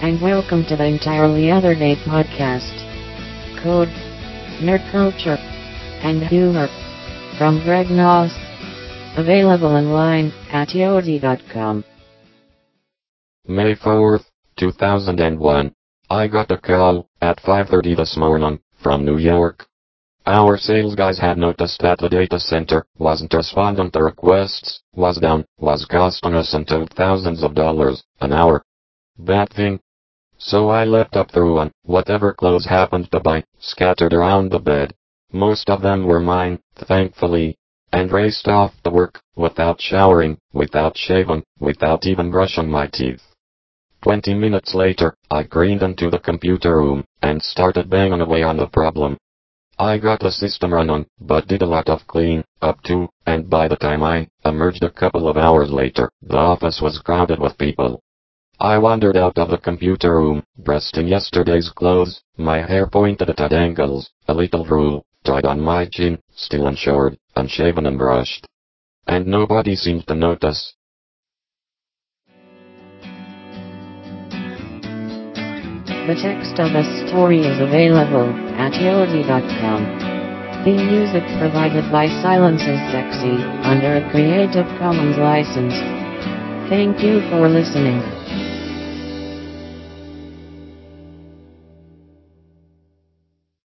and welcome to the Entirely Other Day podcast. Code, nerd culture, and humor from Greg Noss. Available online at yodi.com. May 4th, 2001. I got a call at 5:30 this morning from New York. Our sales guys had noticed that the data center wasn't responding to requests, was down, was costing us until thousands of dollars an hour. Bad thing. So I leapt up through and whatever clothes happened to buy, scattered around the bed. Most of them were mine, thankfully, and raced off to work, without showering, without shaving, without even brushing my teeth. 20 minutes later, I craned into the computer room, and started banging away on the problem. I got the system running, but did a lot of clean up too, and by the time I emerged a couple of hours later, the office was crowded with people. I wandered out of the computer room, dressed in yesterday's clothes, my hair pointed at angles, a little drool, tied on my chin, still unshowered, unshaven and brushed. And nobody seemed to notice. The text of this story is available at yodi.com. Theme music provided by Silence is Sexy, under a Creative Commons license. Thank you for listening.